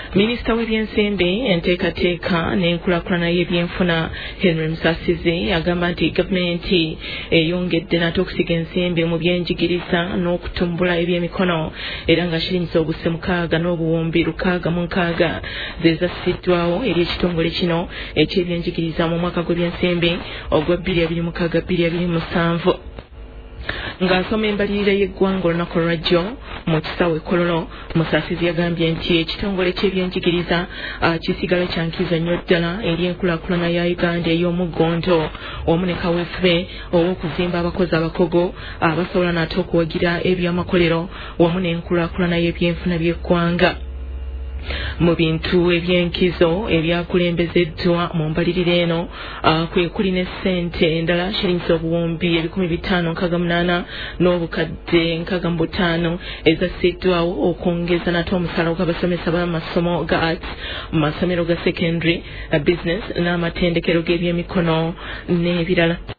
Minisita w'ebyensimbi enteekateeka n'enkulaakulana y'ebyenfuna Henry Musasizi agamba nti gavumenti eyongedde nate okusiga ensimbi mu byenjigiriza n'okutumbula ebyemikono era nga shilingi obuse 6,606 ze zassiddwawo eri ekitongole kino eky'ebyenjigiriza mu mwaka gw'ebyensimbi ogwa 2026-2027. Ng'asoma embalirira y'eggwanga olunaku lwajjo mu kisaawe Kololo, Musasizi yagambye nti ekitongole ky'ebyenjigiriza kisigala kyankiza nnyo ddala eri enkulaakulana ya Uganda ey'omuggonto wamu ne kaweefube ow'okuzimba abakozi abakogo abasobola nate okuwagira ebyamakolero wamu n'enkulaakulana y'ebyenfuna by'eggwanga. Mu bintu ebyenkizo ebyakulembezeddwa mu mbalirira eno kwe kuli ne ssente endala shilingi obuwumbi 568 n'obukadde 65 ezassiddwawo okwongeza nate omusala gw'abasomesa b'amasomo ga arts mu masomero ga secondary, business n'amatendekero g'ebyemikono n'ebirala.